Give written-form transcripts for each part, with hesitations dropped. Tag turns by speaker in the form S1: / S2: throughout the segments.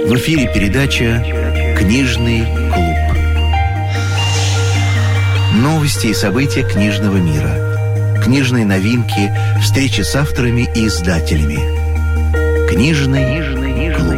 S1: В эфире передача «Книжный клуб». Новости и события книжного мира, книжные новинки, встречи с авторами и издателями. «Книжный клуб».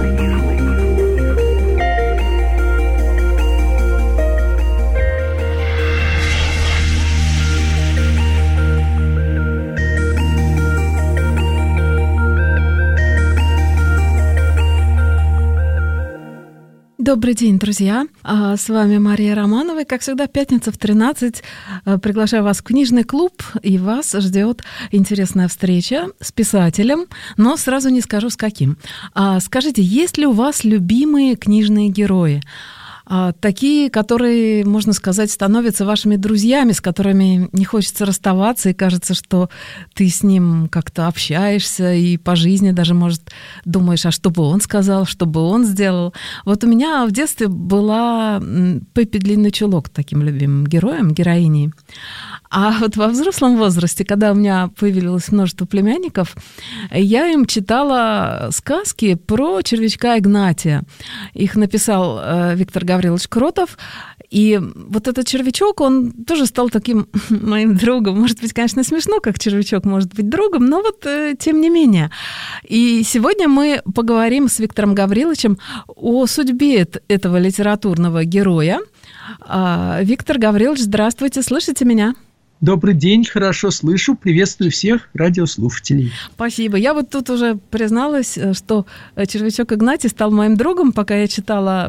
S2: Добрый день, друзья! С вами Мария Романова. И, как всегда, пятница в 13. Приглашаю вас в книжный клуб, и вас ждет интересная встреча с писателем, но сразу не скажу, с каким. Скажите, есть ли у вас любимые книжные герои? Такие, которые, можно сказать, становятся вашими друзьями, с которыми не хочется расставаться, и кажется, что ты с ним как-то общаешься, и по жизни даже, может, думаешь, а что бы он сказал, что бы он сделал. Вот у меня в детстве была Пеппи Длинный Чулок таким любимым героем, героиней. А вот во взрослом возрасте, когда у меня появилось множество племянников, я им читала сказки про червячка Игнатия. Их написал Виктор Гаврилович Кротов. И вот этот червячок, он тоже стал таким моим другом. Может быть, конечно, смешно, как червячок может быть другом, но вот тем не менее. И сегодня мы поговорим с Виктором Гавриловичем о судьбе этого литературного героя. Виктор Гаврилович, здравствуйте, слышите меня?
S3: Добрый день, хорошо слышу. Приветствую всех радиослушателей.
S2: Спасибо. Я вот тут уже призналась, что червячок Игнатий стал моим другом, пока я читала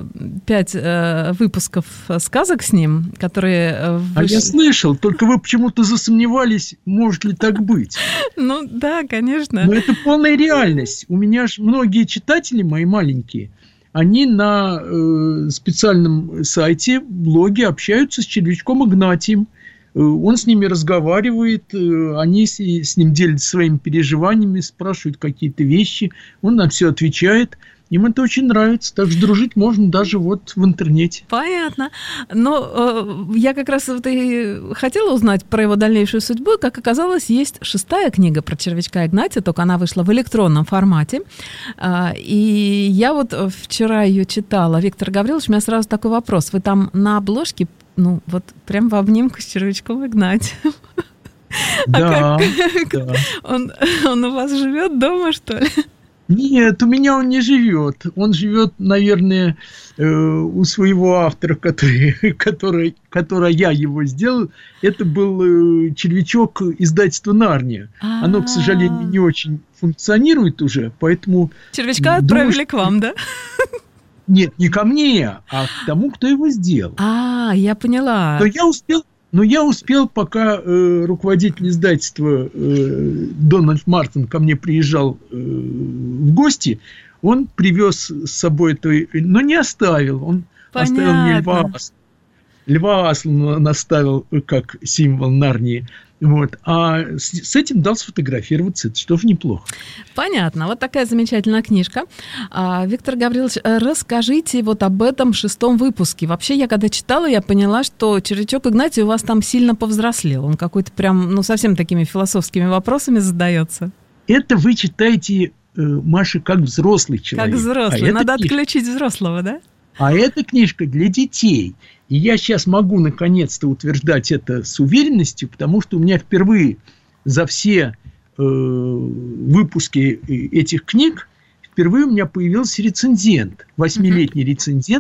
S2: 5 выпусков сказок с ним, которые вышли.
S3: А я слышал, только вы почему-то засомневались, может ли так быть.
S2: Ну да, конечно.
S3: Но это полная реальность. У меня же многие читатели мои маленькие, они на специальном сайте, блоге общаются с червячком Игнатием. Он с ними разговаривает, они с ним делятся своими переживаниями, спрашивают какие-то вещи, он на все отвечает. Им это очень нравится, так что дружить можно даже вот в интернете.
S2: Понятно. Но я как раз вот и хотела узнать про его дальнейшую судьбу. Как оказалось, есть 6-я книга про червячка Игнатия, только она вышла в электронном формате. И я вот вчера ее читала. Виктор Гаврилович, у меня сразу такой вопрос. Вы там на обложке, ну вот прям в обнимку с червячком Игнатием.
S3: Да.
S2: Он у вас живет дома, что ли?
S3: Нет, у меня он не живет. Он живет, наверное, у своего автора, который я его сделал. Это был червячок издательства «Нарния». Оно, к сожалению, не очень функционирует уже, поэтому...
S2: Червячка отправили к вам, да?
S3: Нет, не ко мне, а к тому, кто его сделал.
S2: Я поняла.
S3: Но я успел, пока руководитель издательства Дональд Мартин ко мне приезжал в гости, он привез с собой это, но не оставил. Он оставил мне Льва Аслана, он оставил как символ Нарнии. Вот. А с этим дал сфотографироваться, это что же неплохо.
S2: Понятно. Вот такая замечательная книжка. Виктор Гаврилович, расскажите вот об этом 6-м выпуске. Вообще, я когда читала, я поняла, что червячок Игнатий у вас там сильно повзрослел. Он какой-то прям, совсем такими философскими вопросами задается.
S3: Это вы читаете, Маша, как взрослый человек.
S2: Как взрослый. Надо отключить взрослого, да?
S3: А эта книжка для детей. И я сейчас могу наконец-то утверждать это с уверенностью, потому что у меня впервые за все выпуски этих книг, впервые у меня появился рецензент, 8-летний рецензент,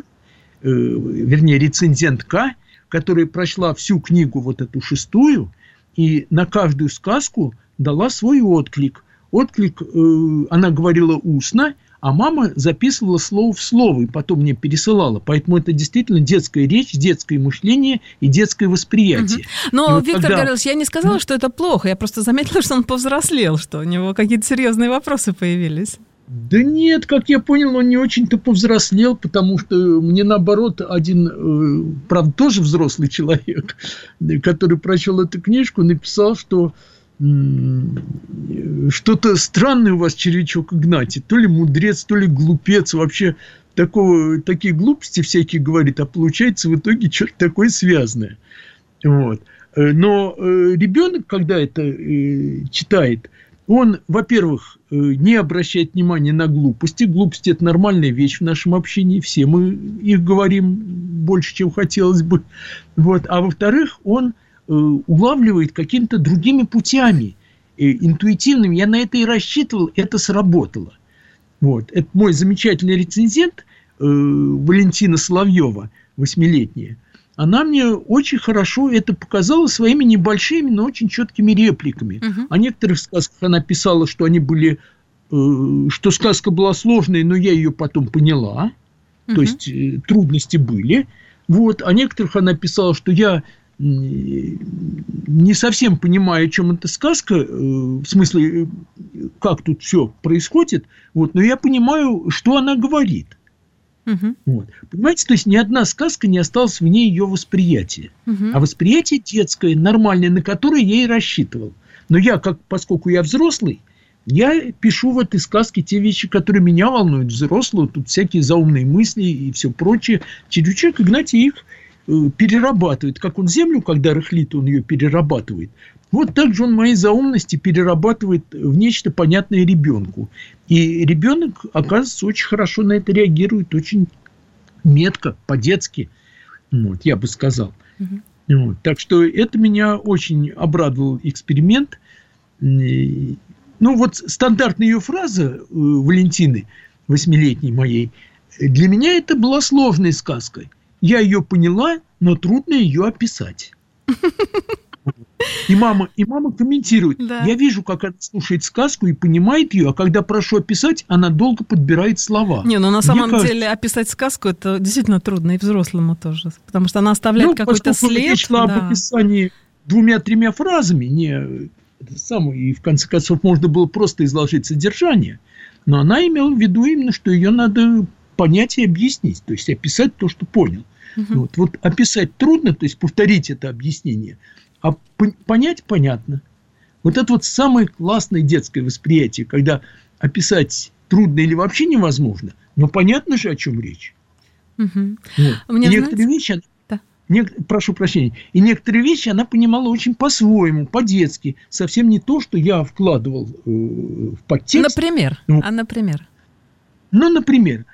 S3: рецензентка, которая прошла всю книгу, вот эту 6-ю, и на каждую сказку дала свой отклик. Отклик она говорила устно, а мама записывала слово в слово и потом мне пересылала. Поэтому это действительно детская речь, детское мышление и детское восприятие.
S2: Но, вот Виктор Гаврилович, я не сказала, что это плохо. Я просто заметила, что он повзрослел, что у него какие-то серьезные вопросы появились.
S3: Да нет, как я понял, он не очень-то повзрослел, потому что мне, наоборот, один, правда, тоже взрослый человек, который прочел эту книжку, написал, что что-то странное у вас, червячок Игнатий. То ли мудрец, то ли глупец. Вообще такие глупости всякие говорит, а получается в итоге что-то такое связанное. Вот. Но ребенок, когда это читает, Он, во-первых, не обращает внимания на глупости. Глупости – это нормальная вещь в нашем общении. Все мы их говорим больше, чем хотелось бы. Вот. А во-вторых, он улавливает какими-то другими путями, интуитивными. Я на это и рассчитывал, это сработало. Вот. Это мой замечательный рецензент Валентина Соловьева, 8-летняя. Она мне очень хорошо это показала своими небольшими, но очень четкими репликами. О некоторых сказках она писала, что они были, что сказка была сложной, но я ее потом поняла. То есть трудности были. Вот. О некоторых она писала, что я не совсем понимаю, о чем эта сказка, в смысле, как тут все происходит, вот, но я понимаю, что она говорит. Вот. Понимаете, то есть ни одна сказка не осталась вне ее восприятия. А восприятие детское, нормальное, на которое я и рассчитывал. Но я, поскольку я взрослый, я пишу в этой сказке те вещи, которые меня волнуют. Взрослые, тут всякие заумные мысли и все прочее. Червячок Игнатий их перерабатывает. Как он землю, когда рыхлит, он ее перерабатывает. Вот так же он мои заумности перерабатывает в нечто понятное ребенку. И ребенок, оказывается, очень хорошо на это реагирует, очень метко, по-детски, вот, я бы сказал. Вот, так что это меня очень обрадовал эксперимент. Ну, вот стандартная ее фраза Валентины, 8-летней моей, для меня это была сложной сказкой. Я ее поняла, но трудно ее описать. И мама комментирует. Да. Я вижу, как она слушает сказку и понимает ее, а когда прошу описать, она долго подбирает слова.
S2: Не, ну на самом деле описать сказку это действительно трудно, и взрослому тоже. Потому что она оставляет какой-то след.
S3: Речь шла об описании 2-3 фразами, и в конце концов можно было просто изложить содержание. Но она имела в виду именно, что ее надо понять и объяснить, то есть описать то, что понял. Вот описать трудно, то есть повторить это объяснение, а понять понятно. Вот это вот самое классное детское восприятие, когда описать трудно или вообще невозможно, но понятно же, о чем речь. Вот. Некоторые вещи, прошу прощения, и некоторые вещи она понимала очень по-своему, по-детски, совсем не то, что я вкладывал в подтекст.
S2: Например?
S3: Например,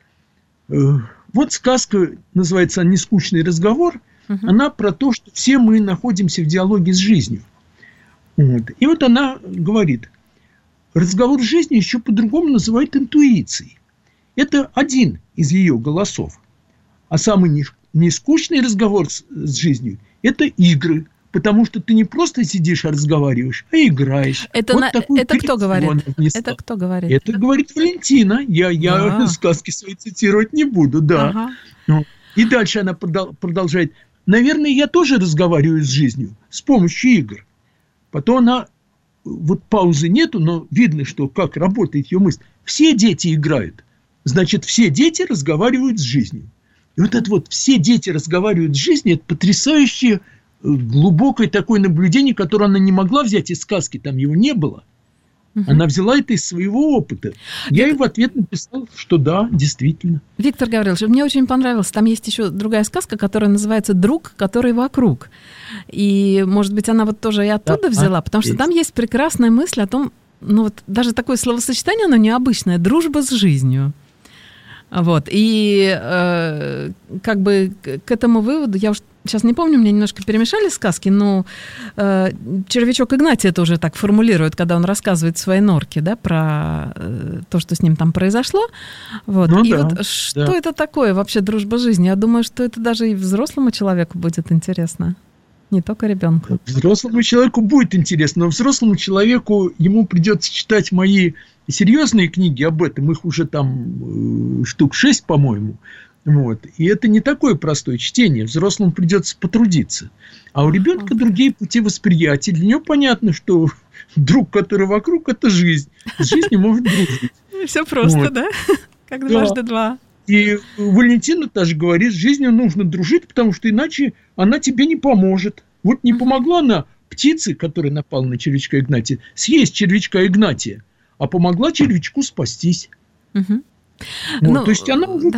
S3: вот сказка, называется «Нескучный разговор», она про то, что все мы находимся в диалоге с жизнью. Вот. И вот она говорит, разговор с жизнью еще по-другому называют интуицией. Это один из ее голосов. А самый нескучный разговор с жизнью – это игры. Потому что ты не просто сидишь и разговариваешь, а играешь.
S2: Это кто говорит? Это кто говорит?
S3: Это говорит Валентина. Я сказки свои цитировать не буду, да. И дальше она продолжает. Наверное, я тоже разговариваю с жизнью с помощью игр. Потом она... Вот паузы нету, но видно, что как работает ее мысль. Все дети играют. Значит, все дети разговаривают с жизнью. И вот это вот «все дети разговаривают с жизнью» – это потрясающее... глубокое такое наблюдение, которое она не могла взять из сказки, там его не было. Она взяла это из своего опыта. Я ей в ответ написал, что да, действительно.
S2: Виктор Гаврилович, мне очень понравилось. Там есть еще другая сказка, которая называется «Друг, который вокруг». И, может быть, она вот тоже и оттуда взяла, потому что там есть прекрасная мысль о том, ну вот даже такое словосочетание, оно необычное, «дружба с жизнью». Вот. И как бы к этому выводу, я уж сейчас не помню, мне немножко перемешали сказки, но червячок Игнатий это уже так формулирует, когда он рассказывает в своей норке, да, про то, что с ним там произошло. Вот. Ну, и да, вот что это такое вообще дружба жизни? Я думаю, что это даже и взрослому человеку будет интересно. Не только ребенку.
S3: Взрослому человеку будет интересно, но взрослому человеку ему придется читать мои серьезные книги об этом, их уже там штук 6, по-моему. Вот. И это не такое простое чтение. Взрослому придется потрудиться. А у ребенка другие пути восприятия. Для него понятно, что друг, который вокруг, это жизнь. С жизнью может дружить.
S2: Все просто, вот. Да? Как дважды два.
S3: И Валентина тоже говорит, с жизнью нужно дружить, потому что иначе она тебе не поможет. Вот не помогла она птице, которая напала на червячка Игнатия, съесть червячка Игнатия, а помогла червячку спастись. Вот. То есть она уже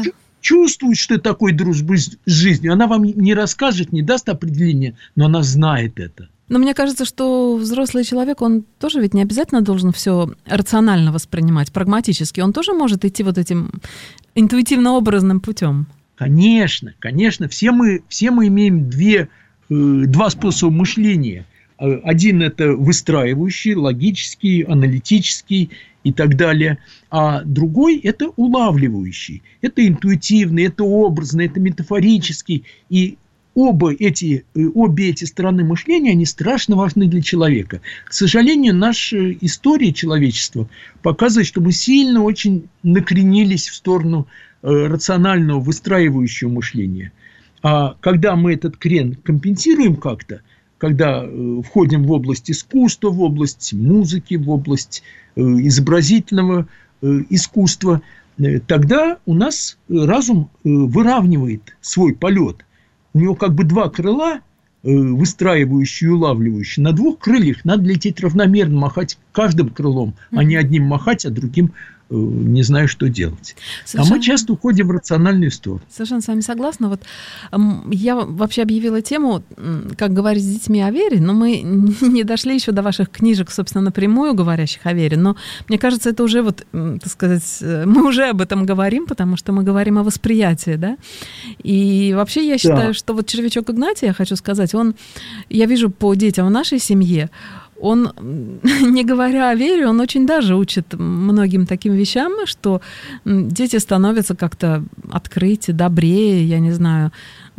S3: чувствует, что такое дружба с жизнью. Она вам не расскажет, не даст определения, но она знает это.
S2: Но мне кажется, что взрослый человек, он тоже ведь не обязательно должен все рационально воспринимать, прагматически. Он тоже может идти вот этим интуитивно-образным путем.
S3: Конечно, конечно. Все мы имеем два способа мышления. Один – это выстраивающий, логический, аналитический и так далее. А другой – это улавливающий. Это интуитивный, это образный, это метафорический. И обе эти стороны мышления, они страшно важны для человека. К сожалению, наша история человечества показывает, что мы сильно очень накренились в сторону рационального, выстраивающего мышления. А когда мы этот крен компенсируем как-то, когда входим в область искусства, в область музыки, в область изобразительного искусства, тогда у нас разум выравнивает свой полет. У него как бы два крыла, выстраивающие и улавливающие. На двух крыльях надо лететь равномерно, махать каждым крылом, а не одним махать, а другим не знаю, что делать. Совершенно. А мы часто уходим в рациональную сторону.
S2: Совершенно с вами согласна. Вот я вообще объявила тему, как говорить с детьми о вере, но мы не дошли еще до ваших книжек, собственно, напрямую говорящих о вере. Но мне кажется, это уже, вот, так сказать, мы уже об этом говорим, потому что мы говорим о восприятии, да? И вообще я считаю, что вот червячок Игнатия, я хочу сказать, я вижу по детям в нашей семье, он, не говоря о вере, он очень даже учит многим таким вещам, что дети становятся как-то открытие, добрее, я не знаю,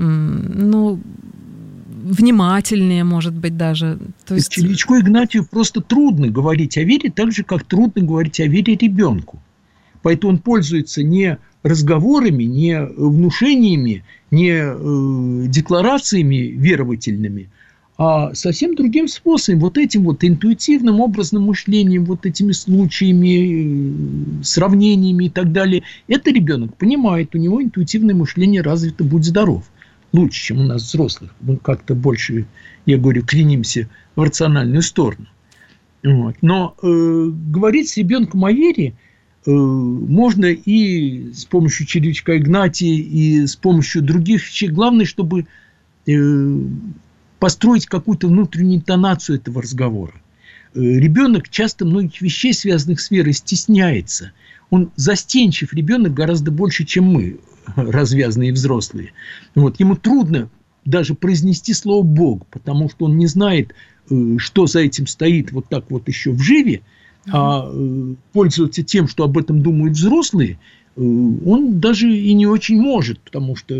S2: внимательнее, может быть, даже. То есть...
S3: Червячку Игнатию просто трудно говорить о вере, так же, как трудно говорить о вере ребенку. Поэтому он пользуется не разговорами, не внушениями, не декларациями веровательными, а совсем другим способом, вот этим вот интуитивным образным мышлением, вот этими случаями, сравнениями и так далее. Это ребенок понимает, у него интуитивное мышление развито, будь здоров. Лучше, чем у нас взрослых. Мы как-то больше, я говорю, кренимся в рациональную сторону. Вот. Но говорить с ребенком о вере можно и с помощью червячка Игнатия, и с помощью других вещей. Главное, чтобы построить какую-то внутреннюю интонацию этого разговора. Ребенок часто многих вещей, связанных с верой, стесняется. Он застенчив, ребенок гораздо больше, чем мы, развязные взрослые. Вот. Ему трудно даже произнести слово «Бог», потому что он не знает, что за этим стоит вот так вот еще в живе, а пользоваться тем, что об этом думают взрослые, он даже и не очень может, потому что,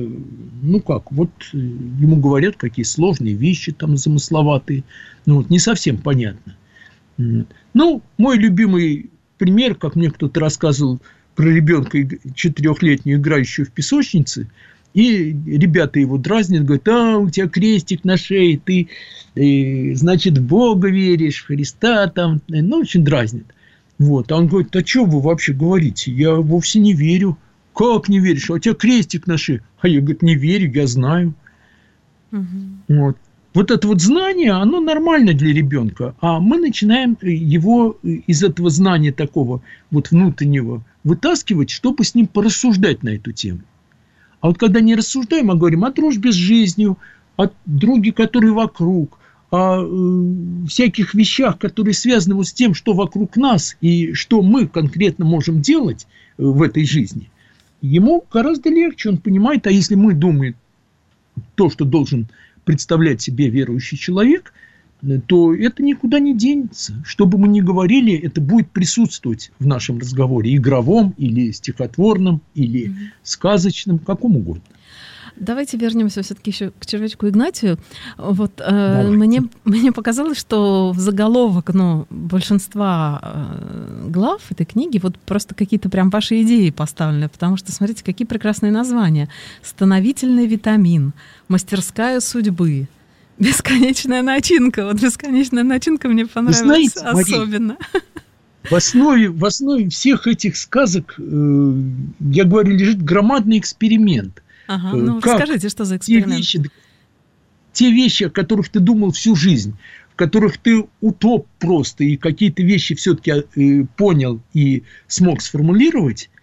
S3: ему говорят какие сложные вещи, там, замысловатые, не совсем понятно. Мой любимый пример, как мне кто-то рассказывал про ребенка 4-летнего, играющего в песочнице, и ребята его дразнят, говорят: у тебя крестик на шее, ты, значит, в Бога веришь, в Христа, там, очень дразнят. Вот. А он говорит: а что вы вообще говорите? Я вовсе не верю. Как не веришь? А у тебя крестик на шее. А я, говорит, не верю, я знаю. Угу. Вот это вот знание, оно нормально для ребенка. А мы начинаем его из этого знания такого вот внутреннего вытаскивать, чтобы с ним порассуждать на эту тему. А вот когда не рассуждаем, а говорим о дружбе с жизнью, о друге, который вокруг, о всяких вещах, которые связаны вот с тем, что вокруг нас и что мы конкретно можем делать в этой жизни, ему гораздо легче, он понимает. А если мы думаем то, что должен представлять себе верующий человек, то это никуда не денется. Что бы мы ни говорили, это будет присутствовать в нашем разговоре, игровом или стихотворном, или сказочном, каком угодно.
S2: Давайте вернемся все-таки еще к червячку Игнатию. Вот мне показалось, что в заголовок большинства глав этой книги вот просто какие-то прям ваши идеи поставлены, потому что, смотрите, какие прекрасные названия. «Становительный витамин», «Мастерская судьбы», «Бесконечная начинка». Вот «Бесконечная начинка» мне понравилась особенно.
S3: В основе всех этих сказок, я говорю, лежит громадный эксперимент.
S2: Ага, расскажите, что за эксперимент?
S3: Те вещи, о которых ты думал всю жизнь, в которых ты утоп просто, и какие-то вещи все-таки понял и смог сформулировать,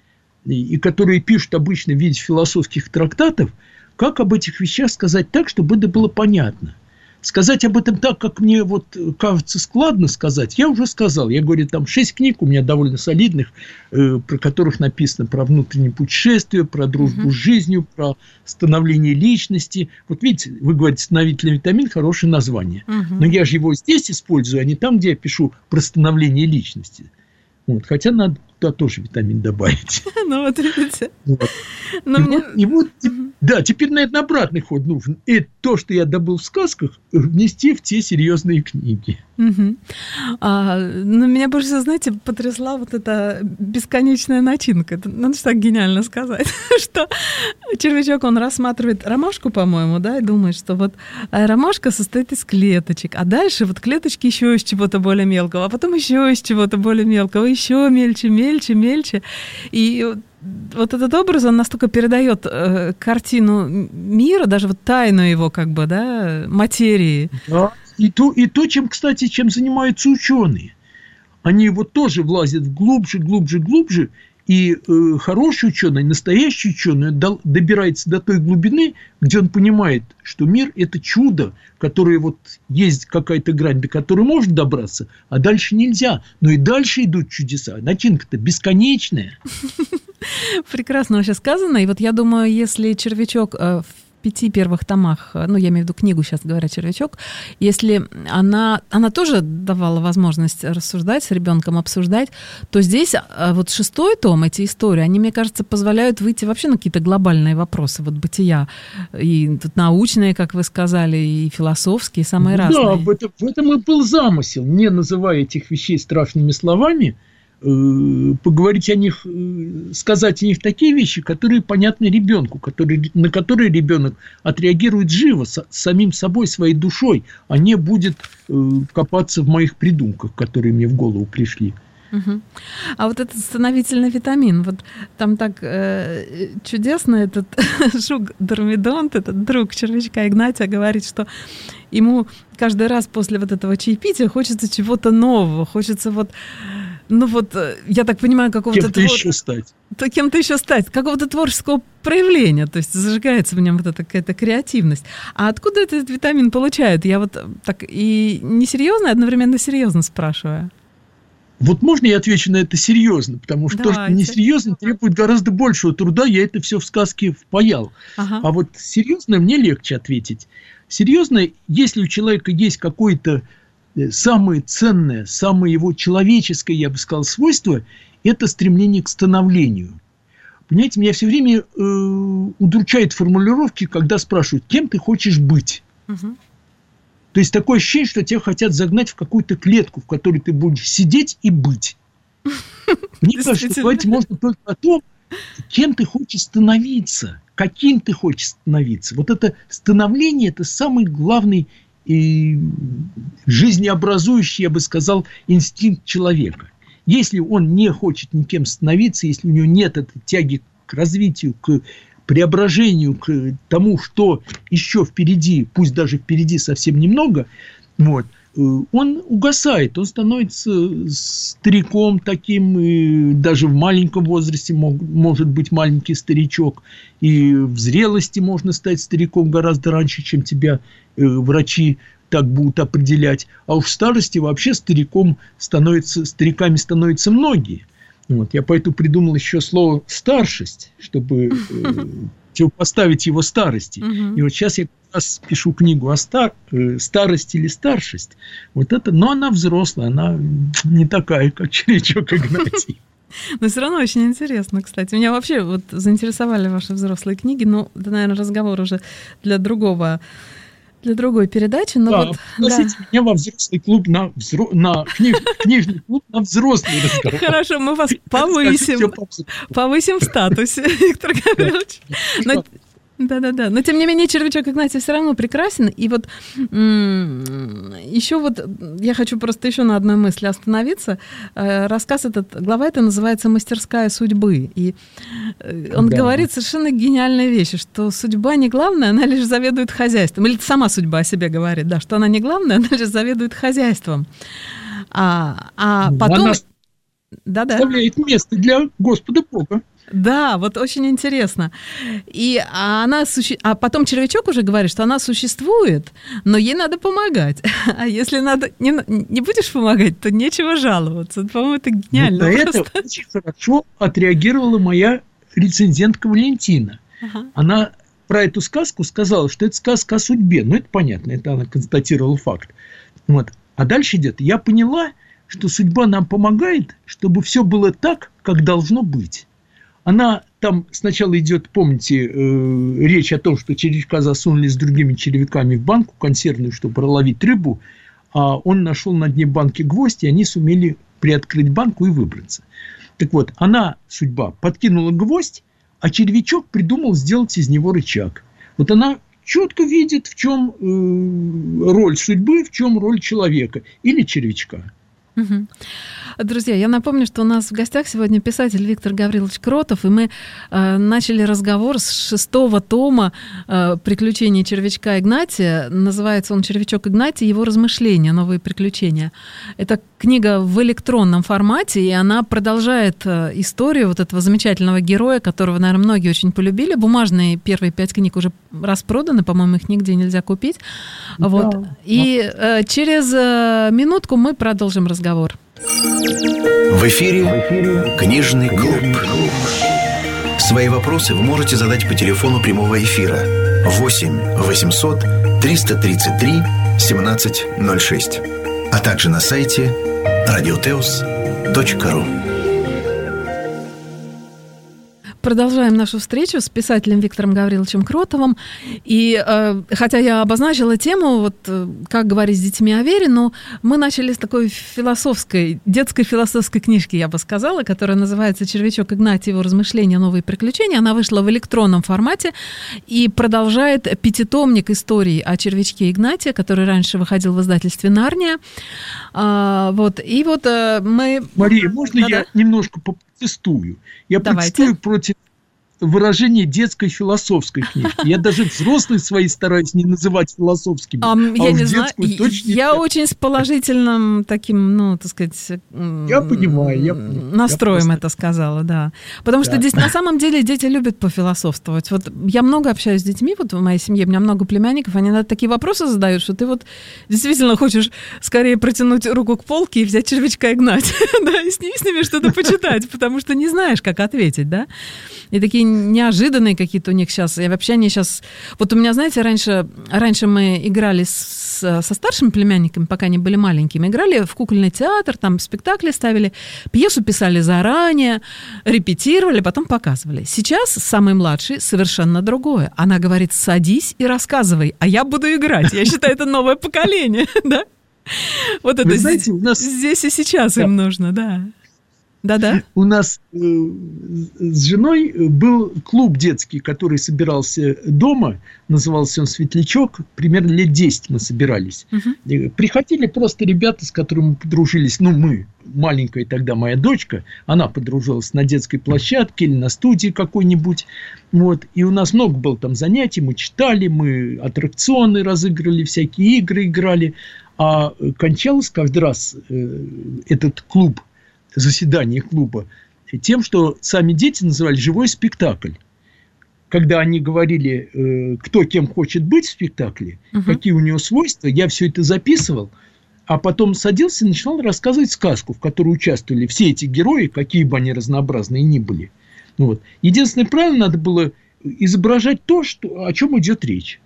S3: и которые пишут обычно в виде философских трактатов, как об этих вещах сказать так, чтобы это было понятно. Сказать об этом так, как мне вот кажется складно сказать, я уже сказал. Я говорю, там 6 книг у меня довольно солидных, про которых написано про внутреннее путешествие, про дружбу с жизнью, про становление личности. Вот видите, вы говорите, становительный витамин – хорошее название. Но я же его здесь использую, а не там, где я пишу про становление личности. Вот, хотя надо туда тоже витамин добавить.
S2: Ну, вот видите.
S3: Да, теперь, наверное, обратный ход нужен. И то, что я добыл в сказках, внести в те серьезные книги.
S2: Но меня больше всего, знаете, потрясла вот эта бесконечная начинка. Это, надо же так гениально сказать, что червячок, он рассматривает ромашку, по-моему, да, и думает, что вот ромашка состоит из клеточек, а дальше вот клеточки еще из чего-то более мелкого, а потом еще из чего-то более мелкого, еще мельче, мельче, мельче. И вот этот образ, он настолько передает картину мира, даже вот тайну его, как бы, да, материи.
S3: Да. И то, чем занимаются ученые. Они вот тоже влазят глубже, и хороший ученый, настоящий ученый добирается до той глубины, где он понимает, что мир – это чудо, которое вот есть какая-то грань, до которой можно добраться, а дальше нельзя. Но и дальше идут чудеса. Начинка-то бесконечная.
S2: Прекрасно вообще сказано. И вот я думаю, если червячок в 5 первых томах, ну, я имею в виду книгу, сейчас говоря, «Червячок», если она тоже давала возможность рассуждать с ребенком, обсуждать, то здесь вот 6-й том, эти истории, они, мне кажется, позволяют выйти вообще на какие-то глобальные вопросы вот бытия, и тут научные, как вы сказали, и философские, и самые разные.
S3: Да, в этом и был замысел, не называя этих вещей страшными словами, поговорить о них, сказать о них такие вещи, которые понятны ребенку, на которые ребенок отреагирует живо, самим собой, своей душой, а не будет копаться в моих придумках, которые мне в голову пришли.
S2: А вот этот становительный витамин, вот там так чудесно этот Жук Дормидонт, этот друг червячка Игнатия, говорит, что ему каждый раз после вот этого чаепития хочется чего-то нового, хочется вот, ну вот, я так понимаю, какого-то... Кем-то еще стать, какого-то творческого проявления, то есть зажигается в нем вот эта какая-то креативность. А откуда этот витамин получают? Я вот так и несерьезно, и одновременно серьезно спрашиваю.
S3: Вот можно я отвечу на это серьезно, потому что
S2: Давайте.
S3: То, что несерьезно, требует гораздо большего труда, я это все в сказке впаял. А вот серьезно мне легче ответить. Серьезно, если у человека есть какое-то самое ценное, самое его человеческое, я бы сказал, свойство, это стремление к становлению. Понимаете, меня все время удручают формулировки, когда спрашивают, кем ты хочешь быть. То есть такое ощущение, что тебя хотят загнать в какую-то клетку, в которой ты будешь сидеть и быть. Мне кажется, что говорить можно только о том, кем ты хочешь становиться, каким ты хочешь становиться. Вот это становление – это самый главный и жизнеобразующий, я бы сказал, инстинкт человека. Если он не хочет никем становиться, если у него нет этой тяги к развитию, к преображению, к тому, что еще впереди, пусть даже впереди совсем немного, вот, он угасает, он становится стариком таким, и даже в маленьком возрасте может быть маленький старичок, и в зрелости можно стать стариком гораздо раньше, чем тебя врачи так будут определять, а уж в старости вообще стариками становятся многие. Вот, я поэтому придумал еще слово «старшесть», чтобы поставить его старости. И вот сейчас я как раз пишу книгу о старость или старшесть. Вот это, но она взрослая, она не такая, как червячок Игнатий.
S2: Но все равно очень интересно, кстати. Меня вообще вот заинтересовали ваши взрослые книги, но это, наверное, разговор уже для другой передачи. Но
S3: да, пригласите меня во взрослый клуб, книжный клуб на взрослый разговор.
S2: Хорошо, мы вас повысим в статусе, Виктор Гаврилович. Да. Но, тем не менее, червячок Игнатий все равно прекрасен. И вот еще вот я хочу просто еще на одной мысли остановиться. Рассказ глава эта называется «Мастерская судьбы». И он говорит совершенно гениальные вещи, что судьба не главная, она лишь заведует хозяйством. Или сама судьба о себе говорит, да, что она не главная, она лишь заведует хозяйством. А потом...
S3: Она оставляет место для Господа Бога.
S2: Да, вот очень интересно. А потом червячок уже говорит, что она существует, но ей надо помогать. А если не будешь помогать, то нечего жаловаться. По-моему, это гениально.
S3: На это очень хорошо отреагировала моя рецензентка Валентина. Ага. Она про эту сказку сказала, что это сказка о судьбе. Ну, это понятно, это она констатировала факт. Вот. А дальше идет. Я поняла, что судьба нам помогает, чтобы все было так, как должно быть. Она там сначала идет, помните, речь о том, что червячка засунули с другими червяками в банку консервную, чтобы проловить рыбу, а он нашел на дне банки гвоздь, и они сумели приоткрыть банку и выбраться. Так вот, она, судьба, подкинула гвоздь, а червячок придумал сделать из него рычаг. Вот она четко видит, в чем роль судьбы, в чем роль человека или червячка.
S2: Угу. Друзья, я напомню, что у нас в гостях сегодня писатель Виктор Гаврилович Кротов, и мы начали разговор с 6-го тома «Приключения червячка Игнатия». Называется он «Червячок Игнатий. Его размышления. Новые приключения». Это книга в электронном формате, и она продолжает историю вот этого замечательного героя, которого, наверное, многие очень полюбили. Бумажные первые 5 книг уже распроданы, по-моему, их нигде нельзя купить. Да. Вот. И через минутку мы продолжим разговор.
S1: В эфире «Книжный клуб». Свои вопросы вы можете задать по телефону прямого эфира 8 800 333 1706, а также на сайте radioteos.ru.
S2: Продолжаем нашу встречу с писателем Виктором Гавриловичем Кротовым. И хотя я обозначила тему, вот как говорить с детьми о вере, но мы начали с такой детской философской книжки, я бы сказала, которая называется «Червячок Игнатий. Его размышления. Новые приключения». Она вышла в электронном формате и продолжает 5-томник историй о червячке Игнатия, который раньше выходил в издательстве «Нарния». Вот. И вот мы...
S3: Мария, можно я немножко протестую? Я протестую против выражение детской философской книжки. Я даже взрослые свои стараюсь не называть философскими.
S2: Я не знаю. Я очень с положительным таким, ну, так сказать,
S3: я понимаю,
S2: настроем это сказала, да. Потому что здесь на самом деле дети любят пофилософствовать. Вот я много общаюсь с детьми, вот в моей семье у меня много племянников, они такие вопросы задают, что ты вот действительно хочешь скорее протянуть руку к полке и взять червячка Игнатия, да, и с ними что-то почитать, потому что не знаешь, как ответить, да. И такие неожиданные какие-то у них сейчас. И вообще они сейчас... Вот у меня, знаете, раньше мы играли со старшими племянниками, пока они были маленькими, играли в кукольный театр, там спектакли ставили, пьесу писали заранее, репетировали, потом показывали. Сейчас самый младший совершенно другое. Она говорит: садись и рассказывай, а я буду играть. Я считаю, это новое поколение, да? Вот это здесь и сейчас им нужно, да. Да-да.
S3: У нас с женой был клуб детский, который собирался дома, назывался он «Светлячок», примерно лет 10 мы собирались. Приходили просто ребята, с которыми мы подружились, мы, маленькая тогда моя дочка, она подружилась на детской площадке или на студии какой-нибудь, вот, и у нас много было там занятий, мы читали, мы аттракционы разыгрывали, всякие игры играли, а кончалось каждый раз этот клуб, заседание клуба, тем, что сами дети называли живой спектакль. Когда они говорили, кто кем хочет быть в спектакле, какие у него свойства, я все это записывал, а потом садился и начинал рассказывать сказку, в которой участвовали все эти герои, какие бы они разнообразные ни были. Вот. Единственное правило, надо было изображать то, о чем идет речь.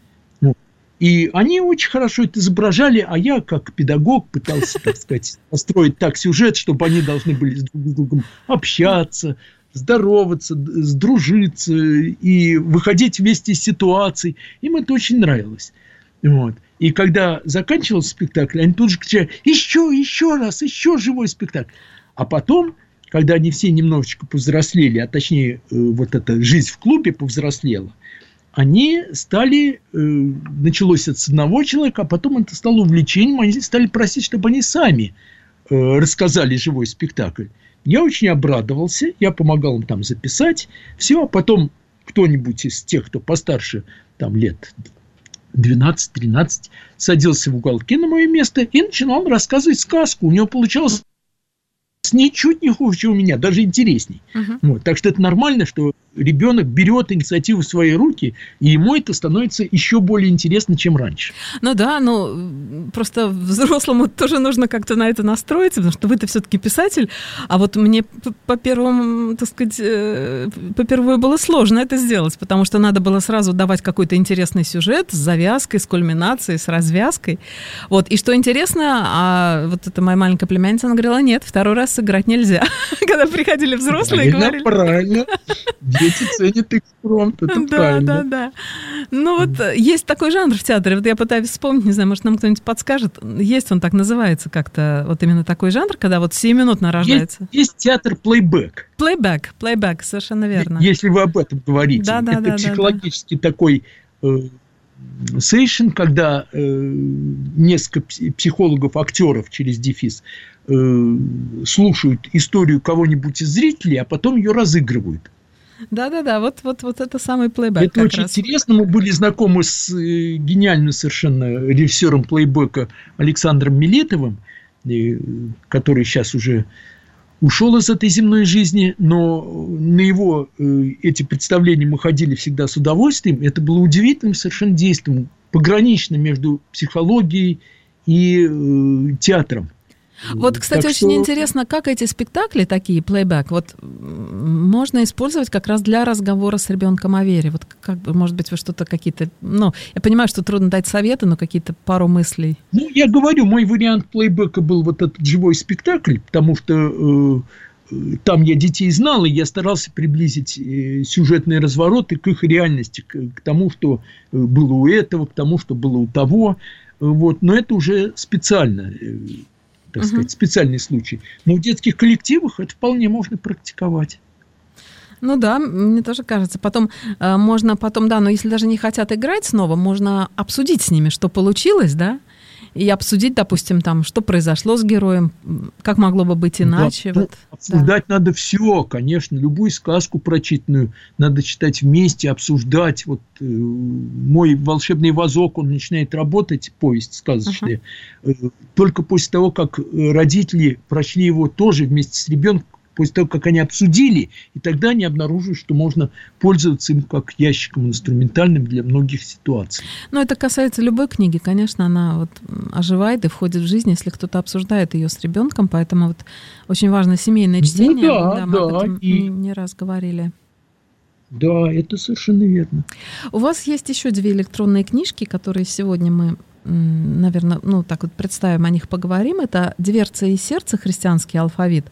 S3: И они очень хорошо это изображали, а я, как педагог, пытался, так сказать, построить так сюжет, чтобы они должны были друг с другом общаться, здороваться, сдружиться и выходить вместе из ситуаций. Им это очень нравилось. Вот. И когда заканчивался спектакль, они тут же кричали: еще раз, еще живой спектакль. А потом, когда они все немножечко повзрослели, а точнее, вот эта жизнь в клубе повзрослела, они стали, началось это с одного человека, а потом это стало увлечением, они стали просить, чтобы они сами рассказали живой спектакль. Я очень обрадовался, я помогал им там записать все, а потом кто-нибудь из тех, кто постарше, там лет 12-13, садился в уголке на мое место и начинал рассказывать сказку. У него получалось ничуть не хуже, чем у меня, даже интересней. Вот, так что это нормально, что ребенок берет инициативу в свои руки, и ему это становится еще более интересно, чем раньше.
S2: Ну да, просто взрослому тоже нужно как-то на это настроиться, потому что вы-то все-таки писатель, а вот мне по первому, так сказать, попервые было сложно это сделать, потому что надо было сразу давать какой-то интересный сюжет с завязкой, с кульминацией, с развязкой. Вот, и что интересно, вот эта моя маленькая племянница, она говорила, нет, второй раз сыграть нельзя. Когда приходили взрослые и говорили...
S3: Правильно. Дети ценят экспромт, это правильно.
S2: Да. Ну вот есть такой жанр в театре, вот я пытаюсь вспомнить, не знаю, может, нам кто-нибудь подскажет. Есть он так называется как-то, вот именно такой жанр, когда вот симинутно рождается.
S3: Есть театр плейбэк.
S2: Плейбэк, совершенно верно.
S3: Если вы об этом говорите.
S2: Да,
S3: это психологически такой сейшн, когда несколько психологов, актеров через дефис слушают историю кого-нибудь из зрителей, а потом ее разыгрывают.
S2: Да, вот это самый плейбэк.
S3: Это очень интересно. Мы были знакомы с гениальным совершенно режиссером плейбэка Александром Милетовым, который сейчас уже ушел из этой земной жизни, но на его эти представления мы ходили всегда с удовольствием. Это было удивительным совершенно действием, пограничным между психологией и театром.
S2: Вот, кстати, очень интересно, как эти спектакли, такие, плейбэк, вот можно использовать как раз для разговора с ребенком о вере. Вот как бы, может быть, вы что-то какие-то... я понимаю, что трудно дать советы, но какие-то пару мыслей.
S3: Я говорю, мой вариант плейбэка был вот этот живой спектакль, потому что там я детей знал, и я старался приблизить сюжетные развороты к их реальности, к тому, что было у этого, к тому, что было у того. Вот. Но это уже специально... так сказать, специальный случай. Но в детских коллективах это вполне можно практиковать.
S2: Ну да, мне тоже кажется. Потом можно, но если даже не хотят играть снова, можно обсудить с ними, что получилось, да, и обсудить, допустим, там, что произошло с героем, как могло бы быть иначе.
S3: Да, обсуждать надо все, конечно, любую сказку прочитанную надо читать вместе, обсуждать. Вот мой волшебный вазок, он начинает работать, повесть сказочная, только после того, как родители прочли его тоже вместе с ребенком, после того, как они обсудили, и тогда они обнаруживают, что можно пользоваться им как ящиком инструментальным для многих ситуаций.
S2: Но это касается любой книги, конечно, она вот оживает и входит в жизнь, если кто-то обсуждает ее с ребенком, поэтому вот очень важно семейное чтение. Мы об этом не раз говорили.
S3: Да, это совершенно верно.
S2: У вас есть еще 2 электронные книжки, которые сегодня мы, наверное, так вот представим, о них поговорим. Это «Дверца и сердце. Христианский алфавит»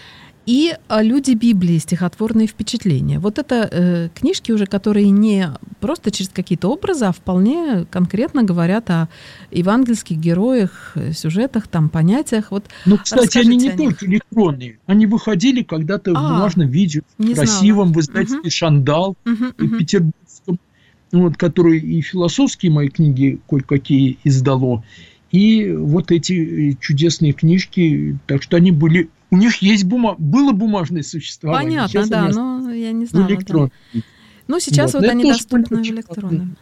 S2: и «Люди Библии. Стихотворные впечатления». Вот это книжки уже, которые не просто через какие-то образы, а вполне конкретно говорят о евангельских героях, сюжетах, там, понятиях. Вот,
S3: кстати, они не только электронные. Они выходили когда-то в бумажном виде, в красивом, в издательстве «Шандал» петербургском, который и философские мои книги кое-какие издало, и вот эти чудесные книжки, так что они были... У них есть было бумажное существование.
S2: Понятно, да, но я не знала.
S3: Электронные.
S2: Да. Сейчас вот они доступны в электронном.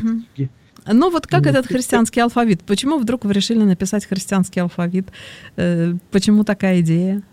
S2: Вот как этот христианский алфавит? Почему вдруг вы решили написать христианский алфавит? Почему такая идея?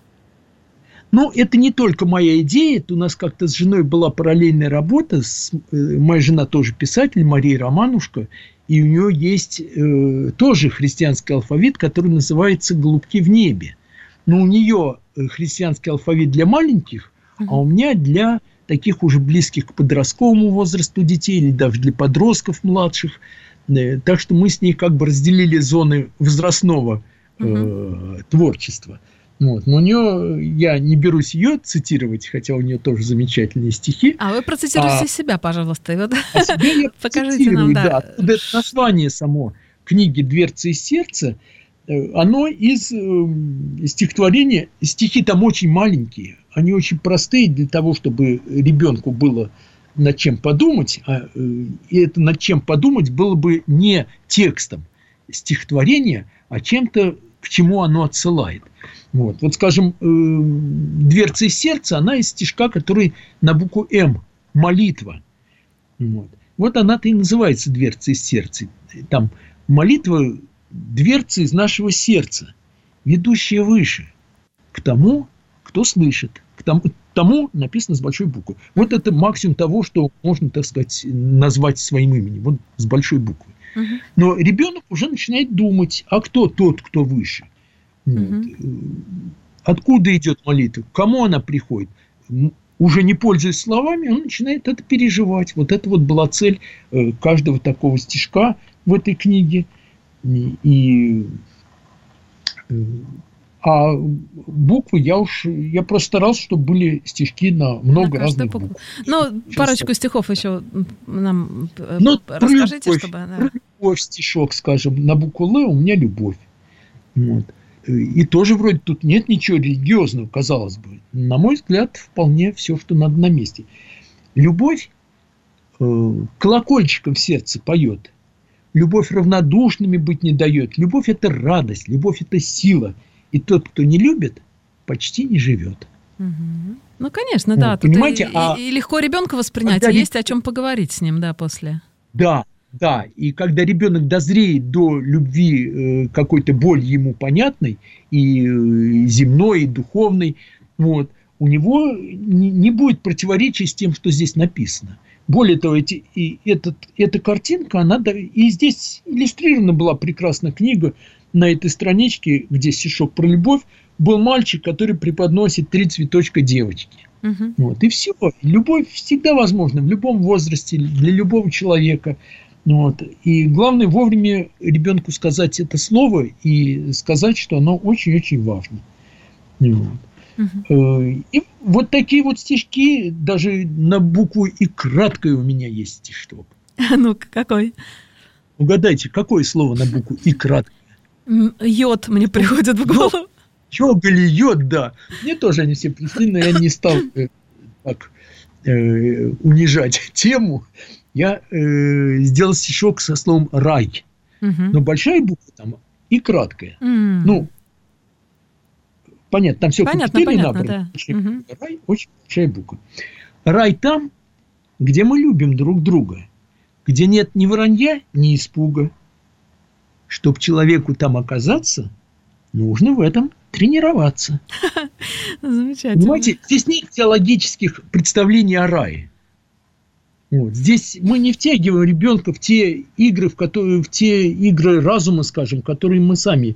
S3: Это не только моя идея. Это у нас как-то с женой была параллельная работа. Моя жена тоже писатель, Мария Романушка. И у нее есть тоже христианский алфавит, который называется «Голубки в небе». Но у нее христианский алфавит для маленьких, а у меня для таких уже близких к подростковому возрасту детей или даже для подростков младших. Так что мы с ней как бы разделили зоны возрастного творчества. Но у нее, я не берусь ее цитировать, хотя у нее тоже замечательные стихи.
S2: А вы процитируйте себя, пожалуйста.
S3: А себя я
S2: покажите нам, да.
S3: Это название само книги «Дверца из сердца», оно из стихотворения. Стихи там очень маленькие, они очень простые для того, чтобы ребенку было над чем подумать. И это над чем подумать было бы не текстом стихотворения, а чем-то, к чему оно отсылает. Вот, скажем, «Дверца из сердца», она из стишка, который на букву «М», молитва. Вот она-то и называется «Дверца из сердца». Там молитва, дверца из нашего сердца, ведущая выше, к к тому, кто слышит, к тому написано с большой буквы. Вот это максимум того, что можно, так сказать, назвать своим именем, вот с большой буквы. Но ребенок уже начинает думать, а кто тот, кто выше? Вот. Откуда идет молитва? К кому она приходит? Уже не пользуясь словами, он начинает это переживать. Вот это вот была цель каждого такого стишка в этой книге. А буквы я просто старался, чтобы были стишки на много разных букв.
S2: Ну, парочку стихов еще нам расскажите, чтобы...
S3: Про любовь стишок, скажем, на букву «Л» у меня любовь. Вот. И тоже вроде тут нет ничего религиозного, казалось бы. На мой взгляд, вполне все, что надо на месте. Любовь колокольчиком в сердце поет. Любовь равнодушными быть не дает. Любовь – это радость, любовь – это сила. И тот, кто не любит, почти не живет.
S2: Ну, конечно, да.
S3: Понимаете,
S2: и легко ребенка воспринять, и есть о чем поговорить с ним, да, после.
S3: Да. И когда ребенок дозреет до любви какой-то более ему понятной, и земной, и духовной, вот, у него не будет противоречий с тем, что здесь написано. Более того, эта картинка, она и здесь иллюстрирована была прекрасная книга на этой страничке, где стишок про любовь, был мальчик, который преподносит 3 цветочка девочки. Вот, и все. Любовь всегда возможна в любом возрасте, для любого человека. Вот. И главное вовремя ребенку сказать это слово и сказать, что оно очень-очень важно. Вот. И вот такие вот стишки, даже на букву «и» краткое у меня есть стишок.
S2: Ну-ка, какой?
S3: Угадайте, какое слово на букву «и» краткое?
S2: Йод мне приходит в голову.
S3: Щеголь, йод, да. Мне тоже они все пришли, но я не стал так унижать тему. Я сделал стишок со словом «рай». Но большая буква там и краткая. Ну, понятно, там все капители набрано. Да. Рай, очень большая буква. Рай там, где мы любим друг друга, где нет ни вранья, ни испуга. Чтоб человеку там оказаться, нужно в этом тренироваться.
S2: Замечательно.
S3: Понимаете, здесь нет теологических представлений о рае. Вот. Здесь мы не втягиваем ребенка в те игры, в те игры разума, скажем, в которые мы сами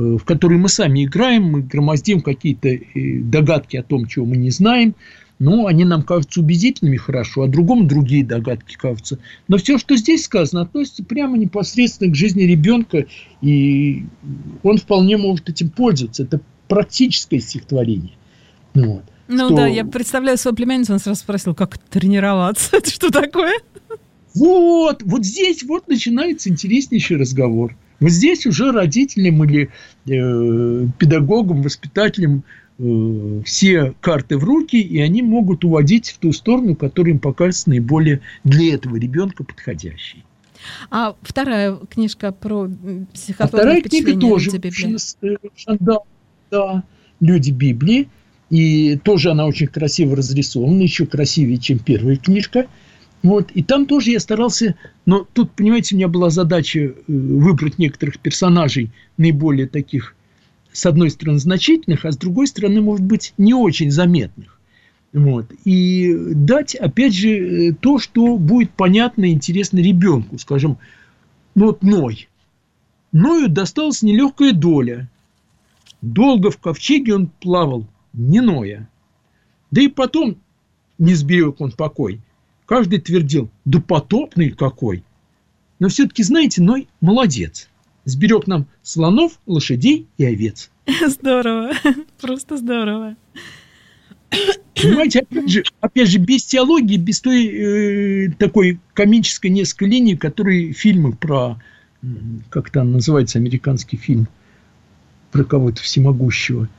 S3: играем, мы громоздим какие-то догадки о том, чего мы не знаем, но они нам кажутся убедительными, хорошо, а другому другие догадки кажутся. Но все, что здесь сказано, относится прямо непосредственно к жизни ребенка, и он вполне может этим пользоваться. Это практическое стихотворение. Вот.
S2: Ну да, я представляю свою племянницу, он сразу спросил, как тренироваться, это что такое?
S3: Вот здесь вот начинается интереснейший разговор. Вот здесь уже родителям или педагогам, воспитателям все карты в руки, и они могут уводить в ту сторону, которая им покажется наиболее для этого ребенка подходящей.
S2: А вторая книжка про психологию впечатления «Люди Библии».
S3: Да, «Люди Библии». И тоже она очень красиво разрисована, еще красивее, чем первая книжка. Вот. И там тоже я старался, но тут, понимаете, у меня была задача выбрать некоторых персонажей, наиболее таких, с одной стороны, значительных, а с другой стороны, может быть, не очень заметных. Вот. И дать, опять же, то, что будет понятно и интересно ребенку. Скажем, вот Ной. Ною досталась нелегкая доля. Долго в ковчеге он плавал, не Ноя. Да и потом не сберег он покой. Каждый твердил, да потопный какой. Но все-таки, знаете, Ной молодец. Сберег нам слонов, лошадей и овец.
S2: Здорово, просто здорово.
S3: Понимаете, опять же, без теологии, без той такой комической несколько линий, которые фильмы про, как там называется американский фильм, про кого-то всемогущего,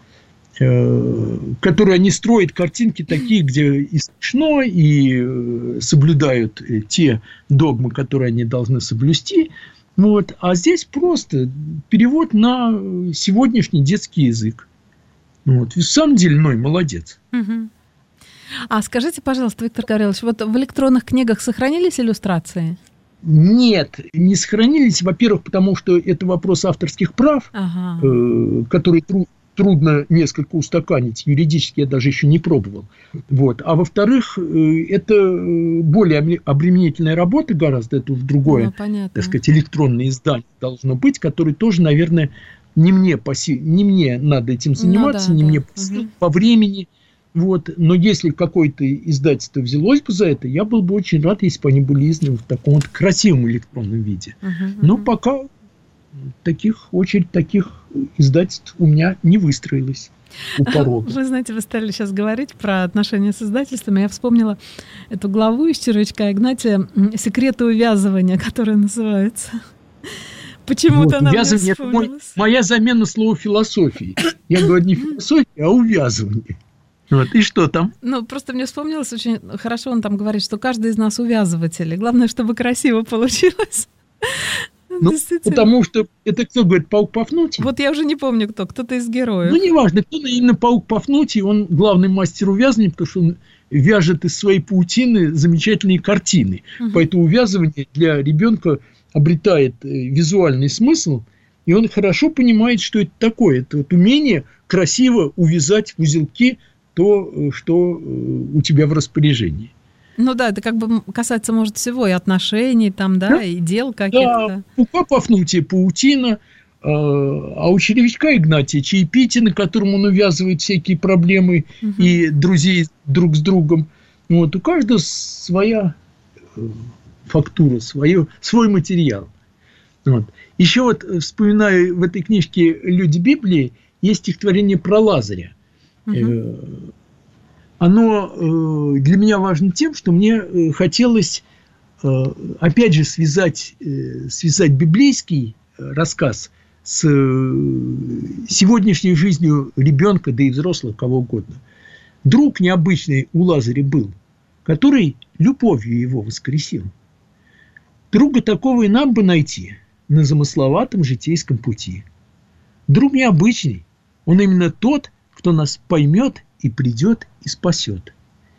S3: которые они строят картинки такие, где и смешно, и соблюдают те догмы, которые они должны соблюсти. Вот. А здесь просто перевод на сегодняшний детский язык. Вот. И в самом деле Ной молодец.
S2: Угу. А скажите, пожалуйста, Виктор Гаврилович, вот в электронных книгах сохранились иллюстрации?
S3: Нет, не сохранились. Во-первых, потому что это вопрос авторских прав, который трудно несколько устаканить. Юридически я даже еще не пробовал. Вот. А во-вторых, это более обременительная работа гораздо, это уж другое, так сказать, электронное издание должно быть, которое тоже, наверное, не мне надо этим заниматься, мне по времени. Вот. Но если какое-то издательство взялось бы за это, я был бы очень рад, если бы они были изданы в таком вот красивом электронном виде. Но пока очередь таких издательств у меня не выстроилась у порога.
S2: Вы знаете, вы стали сейчас говорить про отношения с издательствами. Я вспомнила эту главу из «Червячка Игнатия» «Секреты увязывания», которая называется. Почему-то она мне вспомнилась.
S3: Это моя замена слова «философии». Я говорю не философия, а увязывание. Вот, и что там?
S2: Просто мне вспомнилось очень хорошо, он там говорит, что каждый из нас увязыватель. Главное, чтобы красиво получилось.
S3: Потому что это кто говорит, Паук Пафнутий?
S2: Вот я уже не помню кто-то из героев.
S3: Неважно, кто именно Паук Пафнутий, он главный мастер увязывания, потому что он вяжет из своей паутины замечательные картины. Поэтому увязывание для ребенка обретает визуальный смысл, и он хорошо понимает, что это такое. Это вот умение красиво увязать в узелки то, что у тебя в распоряжении.
S2: Это как бы касается, может, всего, и отношений, там, и дел каких-то.
S3: Да, у Пафнутия паутина, а у Червячка Игнатия чаепитие, на котором он увязывает всякие проблемы и друзей друг с другом. Вот, у каждого своя фактура, свой материал. Вот. Еще вот вспоминаю в этой книжке «Люди Библии» есть стихотворение про Лазаря. Оно для меня важно тем, что мне хотелось, опять же, связать библейский рассказ с сегодняшней жизнью ребенка, да и взрослого, кого угодно. Друг необычный у Лазаря был, который любовью его воскресил. Друга такого и нам бы найти на замысловатом житейском пути. Друг необычный, он именно тот, кто нас поймет и придет и спасет.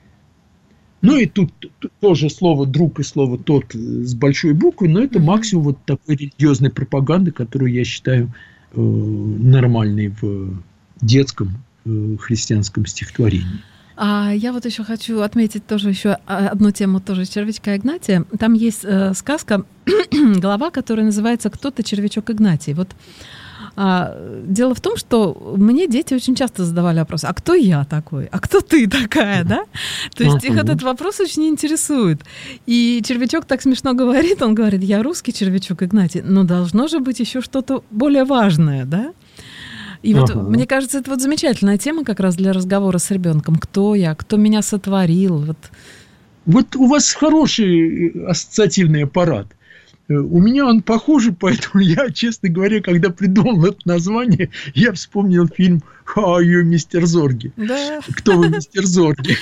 S3: И тут тоже слово «друг» и слово «тот» с большой буквы, но это максимум вот такой религиозной пропаганды, которую я считаю нормальной в детском христианском стихотворении.
S2: А я вот еще хочу отметить тоже еще одну тему тоже «Червячка Игнатия». Там есть сказка, глава, которая называется «Кто-то червячок Игнатий». Вот дело в том, что мне дети очень часто задавали вопрос: а кто я такой? А кто ты такая, да? То есть их этот вопрос очень интересует. И червячок так смешно говорит, он говорит: я русский червячок Игнатий, но должно же быть еще что-то более важное, да? И вот мне кажется, это вот замечательная тема как раз для разговора с ребенком. Кто я? Кто меня сотворил?
S3: Вот у вас хороший ассоциативный аппарат. У меня он похожий, поэтому я, честно говоря, когда придумал это название, я вспомнил фильм «How are you, мистер Зорги?»
S2: Да.
S3: «Кто вы, мистер Зорги?»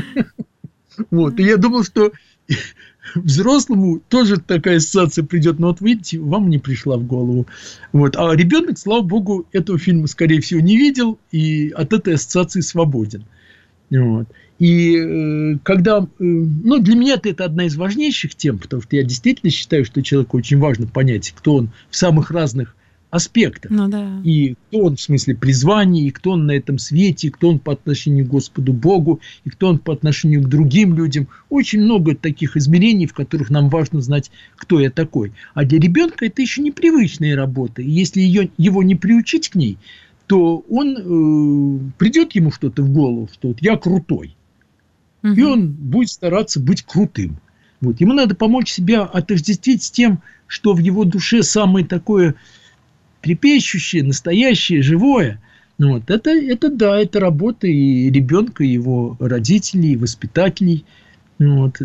S3: Вот. И я думал, что взрослому тоже такая ассоциация придет, но вот видите, вам не пришла в голову. Вот. А ребенок, слава богу, этого фильма, скорее всего, не видел и от этой ассоциации свободен. Вот. И когда, для меня это одна из важнейших тем, потому что я действительно считаю, что человеку очень важно понять, кто он в самых разных аспектах. И кто он в смысле призвания, и кто он на этом свете, и кто он по отношению к Господу Богу, и кто он по отношению к другим людям. Очень много таких измерений, в которых нам важно знать, кто я такой. А для ребенка это еще непривычная работа. И если его не приучить к ней, то он придет ему что-то в голову, что вот я крутой. И он будет стараться быть крутым. Вот. Ему надо помочь себя отождествить с тем, что в его душе самое такое трепещущее, настоящее, живое. Вот. Это работа и ребенка, и его родителей, и воспитателей. Вот.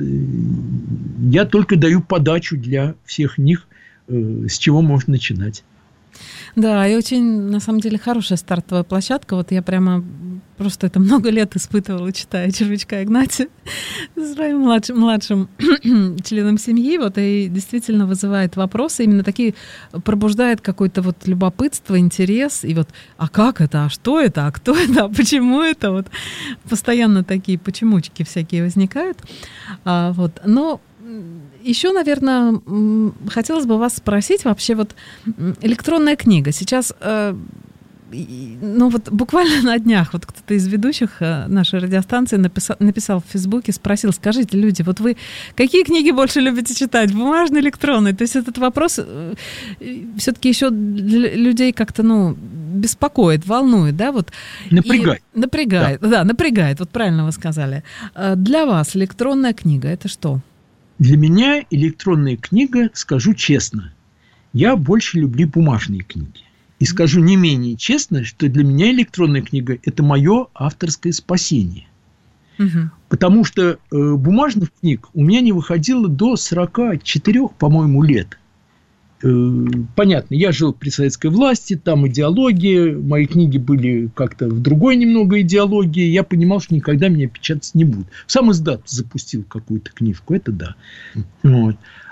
S3: Я только даю подачу для всех них, с чего можно начинать.
S2: Да, и очень, на самом деле, хорошая стартовая площадка. Вот я прямо просто это много лет испытывала, читая «Червячка Игнатия» со своим младшим членом семьи. Вот, и действительно вызывает вопросы. Именно такие пробуждает какое-то вот любопытство, интерес. И вот, а как это, а что это, а кто это, а почему это? Вот постоянно такие почемучки всякие возникают. Вот. Но еще, наверное, хотелось бы вас спросить вообще, вот электронная книга. Сейчас ну вот буквально на днях вот кто-то из ведущих нашей радиостанции написал в Фейсбуке, спросил: скажите, люди, вот вы какие книги больше любите читать, бумажные, электронные? То есть этот вопрос все-таки еще для людей как-то, ну, беспокоит, волнует, да? Вот.
S3: Напрягает.
S2: Напрягает, да, напрягает, вот правильно вы сказали. Для вас электронная книга – это что?
S3: Для меня электронная книга, скажу честно, я больше люблю бумажные книги. И скажу не менее честно, что для меня электронная книга – это мое авторское спасение. Угу. Потому что бумажных книг у меня не выходило до 44, по-моему, лет. Понятно, я жил при советской власти, там идеология, мои книги были как-то в другой немного идеологии, я понимал, что никогда меня печатать не будут. Сам издат запустил какую-то книжку, это да. Вот.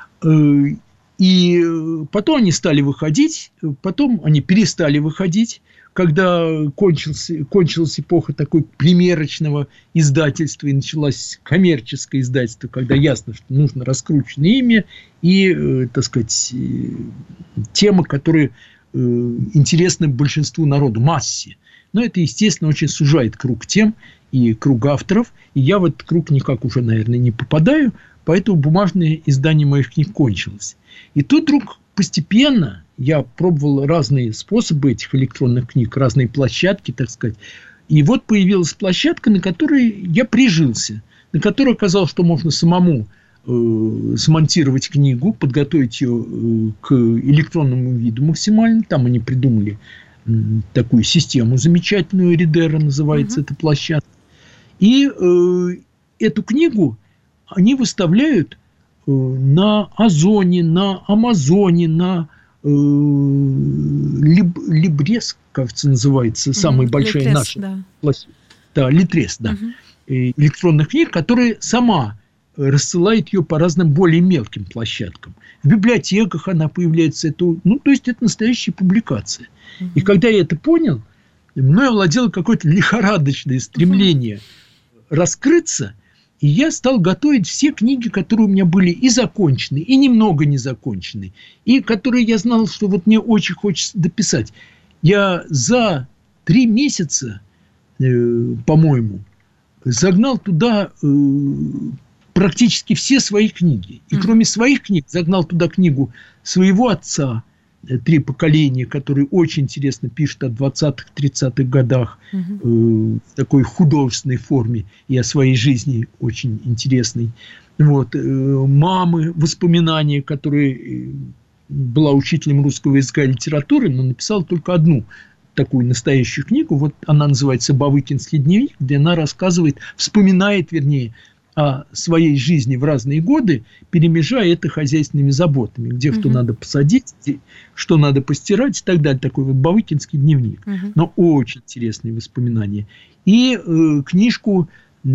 S3: И потом они стали выходить, потом они перестали выходить, когда кончилась эпоха такой примерочного издательства и началось коммерческое издательство, когда ясно, что нужно раскрученное имя и, так сказать, темы, которые интересны большинству народу, массе. Но это, естественно, очень сужает круг тем и круг авторов, и я в этот круг никак уже, наверное, не попадаю, поэтому бумажное издание моих книг кончилось. И тут вдруг постепенно я пробовал разные способы этих электронных книг, разные площадки, так сказать. И вот появилась площадка, на которой я прижился, на которой оказалось, что можно самому смонтировать книгу, подготовить ее к электронному виду максимально. Там они придумали такую систему замечательную, Reader называется эта площадка. И эту книгу они выставляют на Озоне, на Амазоне, на Либрес, кажется, называется, самая большая
S2: Литрес,
S3: наша площадка. Да, Литрес, да. Электронных книг, которая сама рассылает ее по разным более мелким площадкам. В библиотеках она появляется. То есть, это настоящая публикация. И когда я это понял, мной овладело какое-то лихорадочное стремление раскрыться, и я стал готовить все книги, которые у меня были и закончены, и немного не закончены, и которые я знал, что вот мне очень хочется дописать. Я за 3 месяца, по-моему, загнал туда практически все свои книги. И кроме своих книг загнал туда книгу своего отца, 3 поколения, который очень интересно пишет о 20-х, 30-х годах в такой художественной форме и о своей жизни очень интересной. Вот. Мамы, воспоминания, которая была учителем русского языка и литературы, но написала только одну такую настоящую книгу. Вот она называется «Бавыкинский дневник», где она рассказывает, вспоминает, вернее, о своей жизни в разные годы, перемежая это хозяйственными заботами, где что надо посадить, где, что надо постирать и так далее. Такой вот Бавыкинский дневник. Но очень интересные воспоминания. И книжку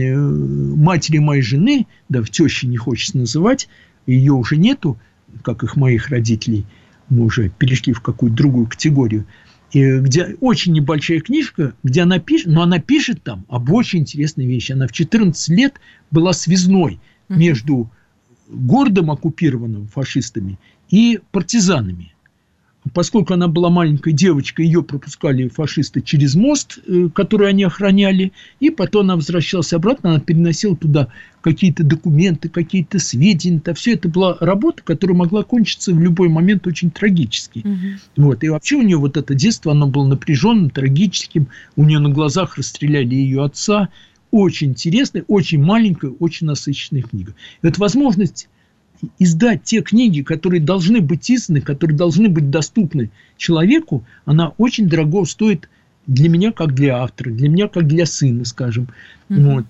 S3: матери моей жены, да, в тещи не хочется называть, ее уже нету, как их моих родителей, мы уже перешли в какую-то другую категорию, где очень небольшая книжка, где она пишет, но она пишет там об очень интересной вещи. Она в 14 лет была связной между городом, оккупированным фашистами, и партизанами. Поскольку она была маленькой девочкой, ее пропускали фашисты через мост, который они охраняли, и потом она возвращалась обратно, она переносила туда какие-то документы, какие-то сведения. Все это была работа, которая могла кончиться в любой момент очень трагически. Вот. И вообще у нее вот это детство, оно было напряженным, трагическим. У нее на глазах расстреляли ее отца. Очень интересная, очень маленькая, очень насыщенная книга. И вот возможность издать те книги, которые должны быть изданы, которые должны быть доступны человеку, она очень дорого стоит для меня, как для автора, для меня, как для сына, скажем. Вот.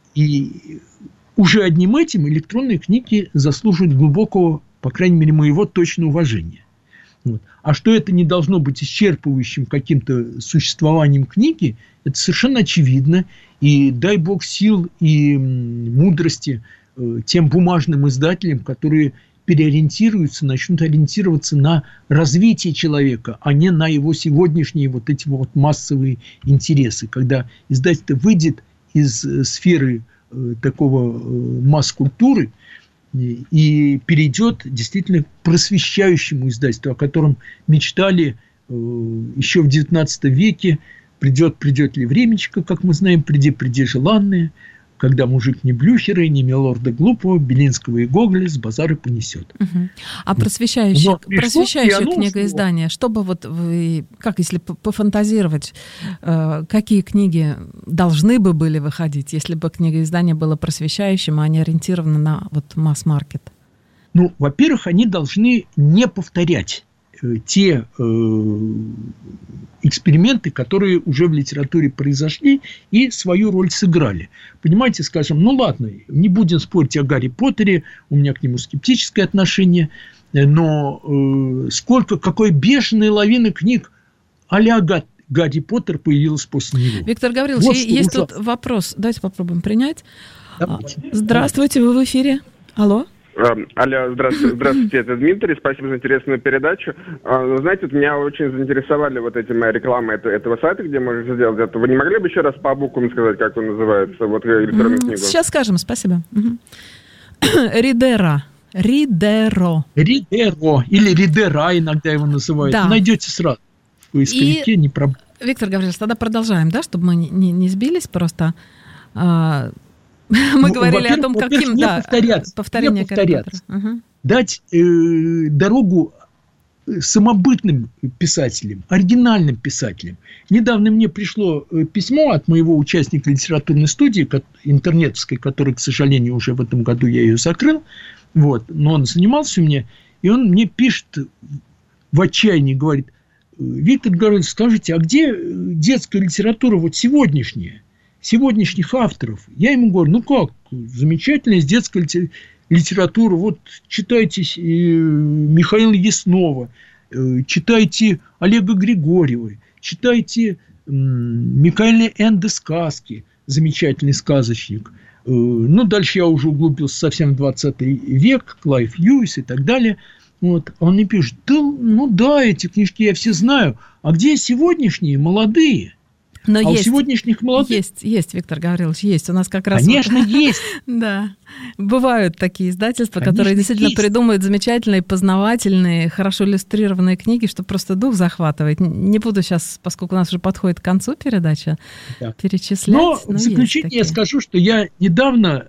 S3: И уже одним этим электронные книги заслуживают глубокого, по крайней мере, моего точного уважения. Вот. А что это не должно быть исчерпывающим каким-то существованием книги, это совершенно очевидно. И дай бог сил и мудрости тем бумажным издателям, которые переориентируются, начнут ориентироваться на развитие человека, а не на его сегодняшние вот эти вот массовые интересы. Когда издательство выйдет из сферы такого масс-культуры и перейдет действительно к просвещающему издательству, о котором мечтали еще в XIX веке «Придет ли времечко, как мы знаем, приди желанное, когда мужик не Блюхера, не милорда глупого, Белинского и Гоголя с базара понесет».
S2: А просвещающее книгоиздание, чтобы вот вы, как если пофантазировать, какие книги должны бы были выходить, если бы книгоиздание было просвещающим, а не ориентировано на вот масс-маркет?
S3: Ну, во-первых, они должны не повторять те эксперименты, которые уже в литературе произошли и свою роль сыграли. Понимаете, скажем, ну ладно, не будем спорить о Гарри Поттере, у меня к нему скептическое отношение, но какой бешеной лавины книг а-ля Гарри Поттер появилась после него.
S2: Виктор Гаврилович, вот есть тут вопрос, давайте попробуем принять. Давайте. Здравствуйте, вы в эфире. Алло.
S4: Алло, здравствуйте, это Дмитрий, спасибо за интересную передачу. Знаете, вот меня очень заинтересовали вот эти мои рекламы этого сайта, где можно сделать это. Вы не могли бы еще раз по буквам сказать, как он называется, вот электронную книгу?
S2: Сейчас скажем, спасибо. Ридеро или Ридера иногда его называют. Да. Найдете сразу в поисковике, не проблема. Виктор Гаврилович, тогда продолжаем, да, чтобы мы не сбились просто. Мы говорили о том, каким...
S3: повторение Гарри Поттера. Дать дорогу самобытным писателям, оригинальным писателям. Недавно мне пришло письмо от моего участника литературной студии, интернетовской, которой, к сожалению, уже в этом году я ее закрыл, вот, но он занимался у меня, и он мне пишет в отчаянии, говорит: Виктор Гаврилович, скажите, а где детская литература вот сегодняшняя? Сегодняшних авторов. Я ему говорю, ну как, замечательная детская литература, вот читайте Михаила Яснова, читайте Олега Григорьева, читайте Микаэля Энде сказки, замечательный сказочник. Ну, дальше я уже углубился совсем в 20 век, Клайв Льюис и так далее. Вот. Он мне пишет, да, эти книжки я все знаю, а где сегодняшние, молодые?
S2: Но
S3: у сегодняшних молодых...
S2: Есть, Виктор Гаврилович, есть. У нас как раз...
S3: Конечно, есть.
S2: Да. Бывают такие издательства, которые действительно придумывают замечательные, познавательные, хорошо иллюстрированные книги, что просто дух захватывает. Не буду сейчас, поскольку у нас уже подходит к концу передача, перечислять.
S3: Но в заключение я скажу, что я недавно,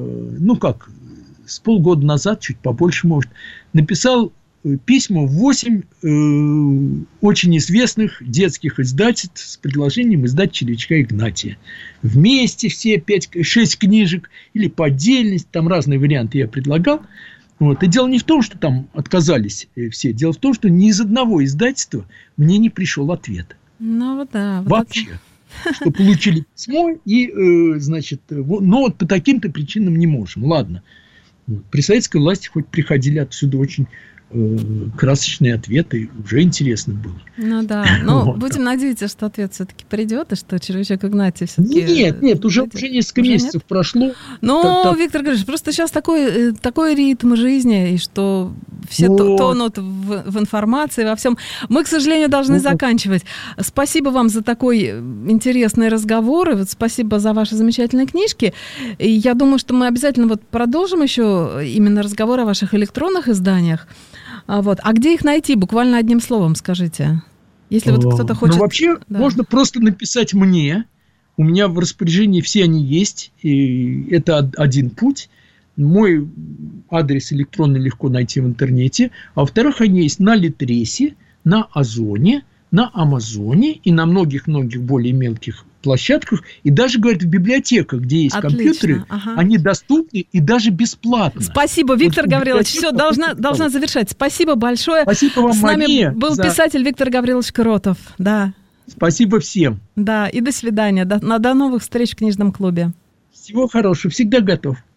S3: с полгода назад, чуть побольше, может, написал письма в 8 очень известных детских издательств с предложением издать «Червячка Игнатия». Вместе все 6 книжек или по отдельности, там разные варианты я предлагал. Вот. И дело не в том, что там отказались все. Дело в том, что ни из одного издательства мне не пришел ответ.
S2: Ну да.
S3: Вообще. Что получили письмо и, но вот по таким-то причинам не можем. Ладно. При советской власти хоть приходили отсюда очень красочные ответы, уже интересно было.
S2: Ну да, но будем надеяться, что ответ все-таки придет, и что червячок Игнатий все-таки...
S3: Нет, уже несколько месяцев прошло.
S2: Ну, Виктор Григорьевич, просто сейчас такой ритм жизни, и что все тонут в информации, во всем. Мы, к сожалению, должны заканчивать. Спасибо вам за такой интересный разговор, и вот спасибо за ваши замечательные книжки. И я думаю, что мы обязательно продолжим еще именно разговор о ваших электронных изданиях. А где их найти? Буквально одним словом скажите. Если кто-то хочет...
S3: вообще можно просто написать мне. У меня в распоряжении все они есть. И это один путь. Мой адрес электронный легко найти в интернете. А во-вторых, они есть на Литресе, на Озоне, на Амазоне и на многих-многих более мелких площадках. И даже, говорят, в библиотеках, где есть компьютеры, они доступны и даже бесплатно.
S2: Спасибо, Виктор Гаврилович. Все, должна завершать. Спасибо большое.
S3: Спасибо вам,
S2: С нами был писатель Виктор Гаврилович Кротов. Да.
S3: Спасибо всем.
S2: Да, и до свидания. До новых встреч в книжном клубе.
S3: Всего хорошего. Всегда готов.